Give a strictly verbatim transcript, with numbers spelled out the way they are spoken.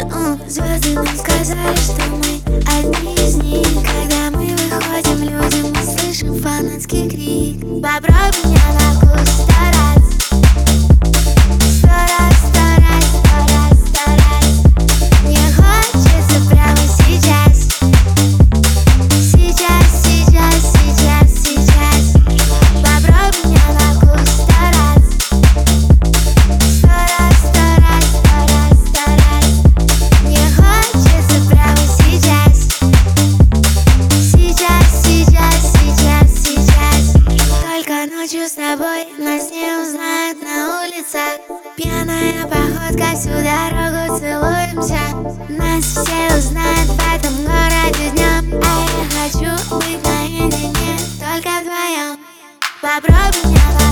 Звезды нам сказали, что мы одни из них. Когда мы выходим, людям мы слышим фанатский крик. Попробуй меня на вкус сто раз. Сто раз, сто раз, сто раз, сто раз. Мне хочется прямо сейчас. Сейчас, сейчас, сейчас, сейчас. Попробуй меня на вкус сто раз. Сто раз, сто раз, сто раз, сто раз. Мне хочется прямо сейчас. Сейчас, сейчас, сейчас, сейчас. Только ночью с тобой нас не узнают на улицах. Пьяная походка, всю дорогу целуемся. Нас все узнают в этом городе днем. А я хочу быть наедине, только вдвоем. Попробуй меня.